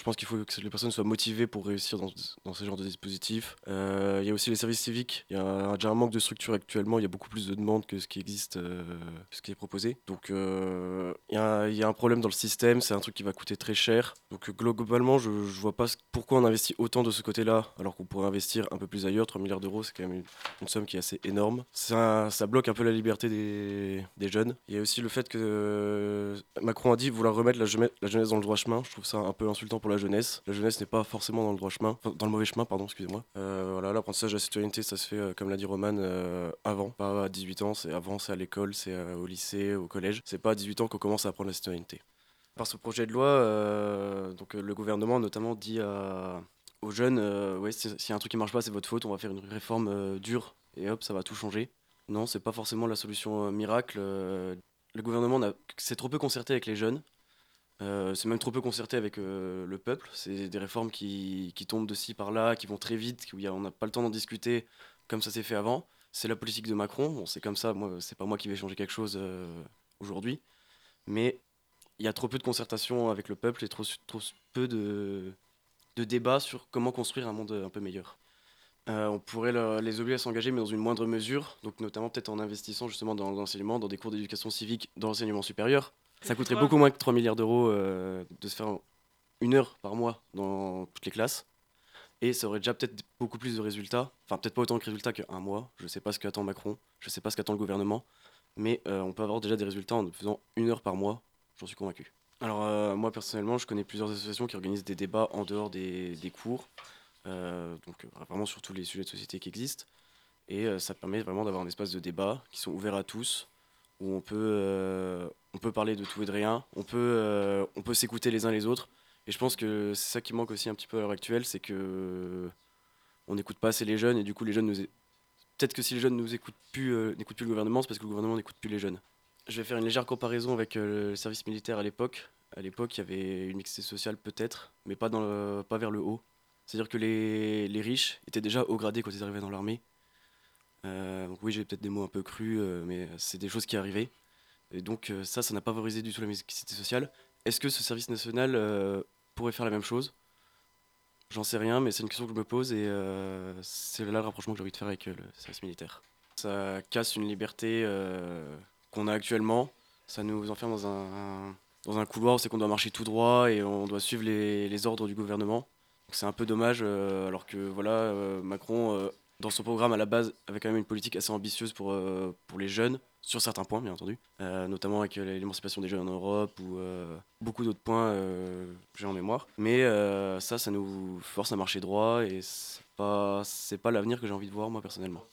pense qu'il faut que les personnes soient motivées pour réussir dans ce genre de dispositif. Il y a aussi les services civiques. Il y a déjà un manque de structure actuellement. Il y a beaucoup plus de demandes que ce qui existe, que ce qui est proposé. Donc il y a un problème dans le système. C'est un truc qui va coûter très cher. Donc globalement, je vois pas pourquoi on investit autant de ce côté-là, alors qu'on pourrait investir un peu plus ailleurs. 3 milliards d'euros, c'est quand même une somme qui est assez énorme. Ça bloque un peu la liberté des jeunes. Il y a aussi le fait que Macron a dit vouloir remettre la jeunesse dans le droit chemin. Je trouve ça un peu insultant pour la jeunesse. La jeunesse n'est pas forcément dans le droit chemin, enfin, dans le mauvais chemin, pardon, excusez-moi. Voilà, l'apprentissage de la citoyenneté, ça se fait, comme l'a dit Roman, avant, pas à 18 ans. C'est avant, c'est à l'école, c'est au lycée, au collège. C'est pas à 18 ans qu'on commence à apprendre la citoyenneté. Par ce projet de loi, le gouvernement notamment dit aux jeunes, ouais, s'il y a un truc qui marche pas, c'est votre faute, on va faire une réforme dure et hop, ça va tout changer. Non, c'est pas forcément la solution miracle. Le gouvernement s'est trop peu concerté avec les jeunes. C'est même trop peu concerté avec le peuple. C'est des réformes qui tombent de ci par là, qui vont très vite, où on n'a pas le temps d'en discuter comme ça s'est fait avant. C'est la politique de Macron. Bon, c'est comme ça. Moi, c'est pas moi qui vais changer quelque chose aujourd'hui, mais il y a trop peu de concertation avec le peuple et trop peu de débats sur comment construire un monde un peu meilleur. On pourrait les obliger à s'engager, mais dans une moindre mesure, donc notamment peut-être en investissant justement dans l'enseignement, dans des cours d'éducation civique, dans l'enseignement supérieur. Ça coûterait beaucoup moins que 3 milliards d'euros de se faire 1 heure par mois dans toutes les classes. Et ça aurait déjà peut-être beaucoup plus de résultats. Enfin, peut-être pas autant de résultats qu'un mois. Je sais pas ce qu'attend Macron, je sais pas ce qu'attend le gouvernement. Mais on peut avoir déjà des résultats en faisant 1 heure par mois, j'en suis convaincu. Alors moi personnellement, je connais plusieurs associations qui organisent des débats en dehors des cours, vraiment sur tous les sujets de société qui existent. Et ça permet vraiment d'avoir un espace de débat qui sont ouverts à tous, où on peut parler de tout et de rien, on peut s'écouter les uns les autres. Et je pense que c'est ça qui manque aussi un petit peu à l'heure actuelle, c'est que on n'écoute pas assez les jeunes et du coup les jeunes peut-être que si les jeunes n'écoutent plus le gouvernement, c'est parce que le gouvernement n'écoute plus les jeunes. Je vais faire une légère comparaison avec le service militaire à l'époque. À l'époque, il y avait une mixité sociale peut-être, mais pas vers le haut. C'est-à-dire que les riches étaient déjà haut gradés quand ils arrivaient dans l'armée. Donc oui, j'ai peut-être des mots un peu crus, mais c'est des choses qui arrivaient. Et donc ça n'a pas favorisé du tout la mixité sociale. Est-ce que ce service national pourrait faire la même chose? J'en sais rien, mais c'est une question que je me pose et c'est là le rapprochement que j'ai envie de faire avec le service militaire. Ça casse une liberté qu'on a actuellement. Ça nous enferme dans un couloir où c'est qu'on doit marcher tout droit et on doit suivre les ordres du gouvernement. Donc c'est un peu dommage, alors que voilà, Macron, dans son programme à la base, avait quand même une politique assez ambitieuse pour les jeunes, sur certains points bien entendu, notamment avec l'émancipation des jeunes en Europe ou beaucoup d'autres points que j'ai en mémoire. Mais ça nous force à marcher droit et c'est pas l'avenir que j'ai envie de voir moi personnellement.